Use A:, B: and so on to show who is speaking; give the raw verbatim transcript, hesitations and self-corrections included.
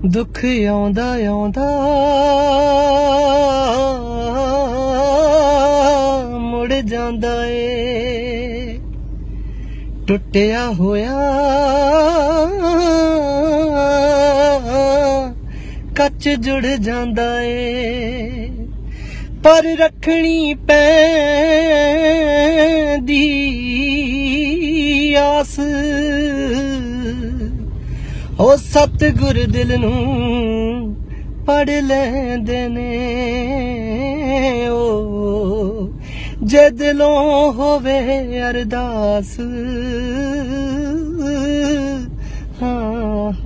A: दुख आउंदा आउंदा मुड़ जांदा ए, टुटिया होया कच जुड़ जांदा ए। पर रखनी पैंदी आस ओ सतगुर दिल नूं पढ़ लैंदे ने ओ, जे दिलों होवे अरदास। हाँ